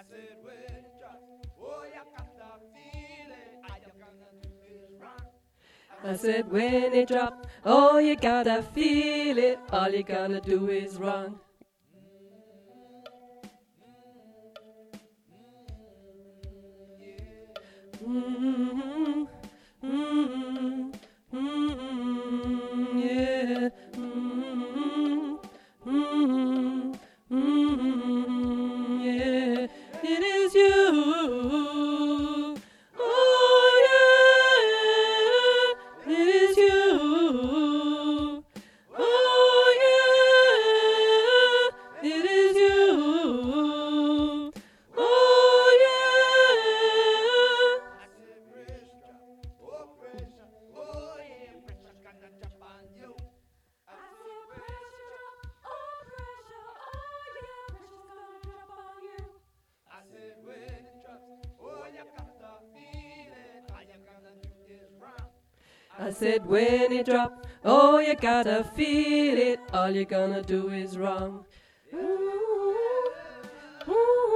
said, when it drops, oh, you gotta feel it. All you gonna do is rock. I said when it drop, oh you gotta feel it. All you gotta do is run. Mm-hmm. Mm-hmm. Mm-hmm. Yeah. Mm-hmm. Mm-hmm. Mm-hmm. Yeah. It is you. Oh yeah. It is you. Oh yeah. It is you. Oh yeah. I said, pressure drop, oh, pressure, oh, yeah, pressure gonna drop on you. I said, pressure drop, oh, pressure, oh, yeah, pressure's gonna drop on you. I said, when it drops, oh, you gotta feel it. All you gonna do is rock. I said when it drop, oh you gotta feel it. All you're gonna do is wrong. Ooh, ooh.